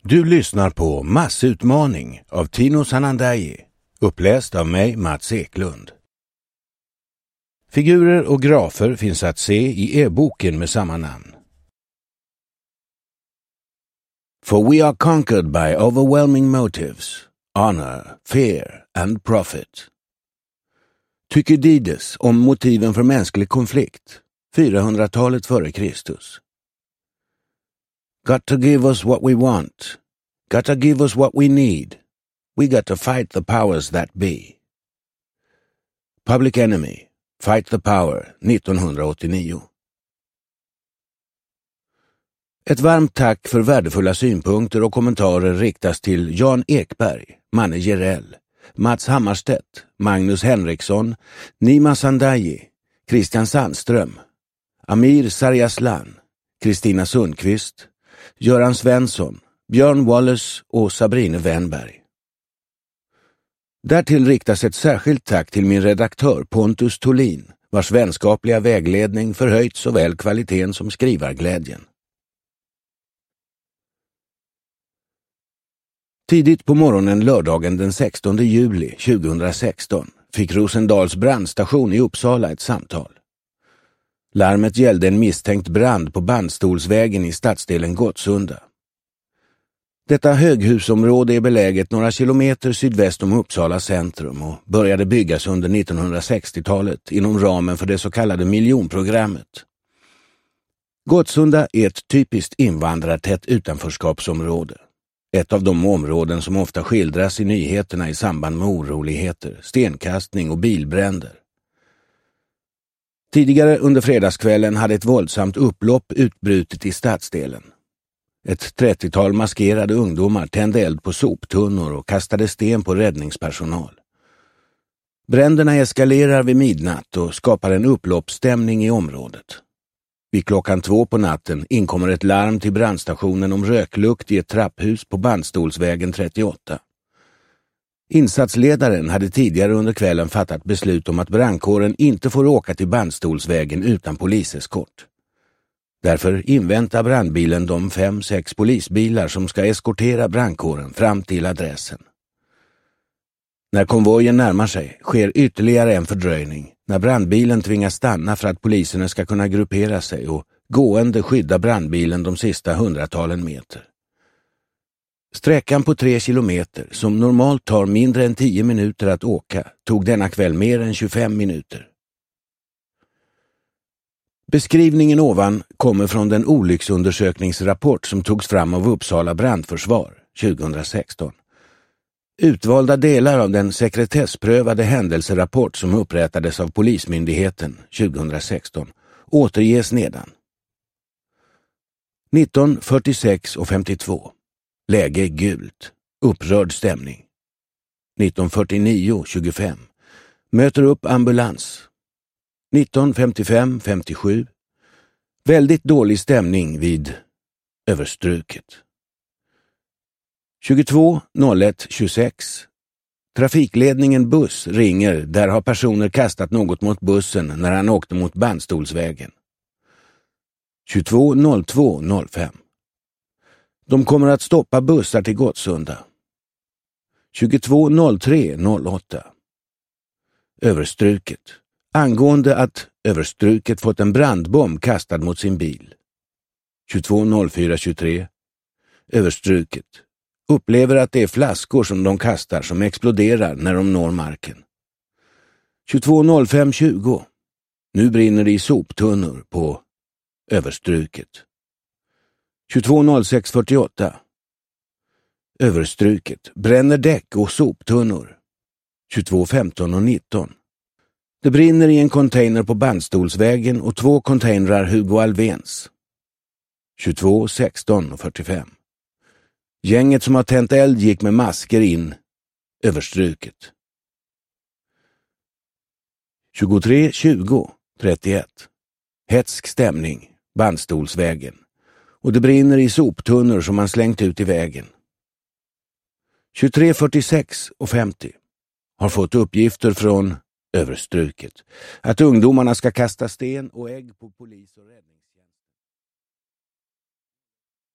Du lyssnar på Massutmaning av Tino Sanandaji, uppläst av mig, Mats Eklund. Figurer och grafer finns att se i e-boken med samma namn. For we are conquered by overwhelming motives, honor, fear and profit. Thukydides om motiven för mänsklig konflikt, 400-talet före Kristus. Got to give us what we want. Got to give us what we need. We got to fight the powers that be. Public Enemy, Fight the Power, 1989. Ett varmt tack för värdefulla synpunkter och kommentarer riktas till Jan Ekberg, Manne Gerell, Mats Hammarstedt, Magnus Henriksson, Nima Sandaji, Christian Sandström, Amir Sarjaslan, Kristina Sundqvist, Göran Svensson, Björn Wallace och Sabrine Wennberg. Därtill riktas ett särskilt tack till min redaktör Pontus Tolin, vars vänskapliga vägledning förhöjt såväl kvaliteten som skrivarglädjen. Tidigt på morgonen lördagen den 16 juli 2016 fick Rosendals brandstation i Uppsala ett samtal. Larmet gällde en misstänkt brand på Bandstolsvägen i stadsdelen Gottsunda. Detta höghusområde är beläget några kilometer sydväst om Uppsala centrum och började byggas under 1960-talet inom ramen för det så kallade miljonprogrammet. Gottsunda är ett typiskt invandrartätt utanförskapsområde. Ett av de områden som ofta skildras i nyheterna i samband med oroligheter, stenkastning och bilbränder. Tidigare under fredagskvällen hade ett våldsamt upplopp utbrutit i stadsdelen. Ett 30-tal maskerade ungdomar tände eld på soptunnor och kastade sten på räddningspersonal. Bränderna eskalerar vid midnatt och skapar en upploppsstämning i området. Vid klockan 2 på natten inkommer ett larm till brandstationen om röklukt i ett trapphus på Bandstolsvägen 38. Insatsledaren hade tidigare under kvällen fattat beslut om att brandkåren inte får åka till Bandstolsvägen utan poliseskort. Därför inväntar brandbilen de 5-6 polisbilar som ska eskortera brandkåren fram till adressen. När konvojen närmar sig sker ytterligare en fördröjning när brandbilen tvingas stanna för att poliserna ska kunna gruppera sig och gående skydda brandbilen de sista 100-talen meter. Sträckan på 3 kilometer, som normalt tar mindre än 10 minuter att åka, tog denna kväll mer än 25 minuter. Beskrivningen ovan kommer från den olycksundersökningsrapport som togs fram av Uppsala brandförsvar 2016. Utvalda delar av den sekretessprövade händelserapport som upprättades av Polismyndigheten 2016 återges nedan. 19:46:52. Läge gult. Upprörd stämning. 19:49:25. Möter upp ambulans. 19:55:57. Väldigt dålig stämning vid Överstruket. 22:01:26. Trafikledningen buss ringer, där har personer kastat något mot bussen när han åkte mot Bandstolsvägen. 22:02:05. De kommer att stoppa bussar till Gottsunda. 22:03:08. Överstruket. Angående att Överstruket fått en brandbomb kastad mot sin bil. 22:04:23. Överstruket. Upplever att det är flaskor som de kastar som exploderar när de når marken. 22:05:20. Nu brinner det i soptunnor på Överstruket. 22:06:48. Överstruket. Bränner däck och soptunnor. 22:15:19. Det brinner i en container på Bandstolsvägen och 2 containrar Hugo Alvens. 22:16:45. Gänget som har tänt eld gick med masker in Överstruket. 23:20:31. Hetsk stämning, Bandstolsvägen. Och det brinner i soptunnor som man slängt ut i vägen. 23:46:50. Har fått uppgifter från Överstruket att ungdomarna ska kasta sten och ägg på polis och räddning.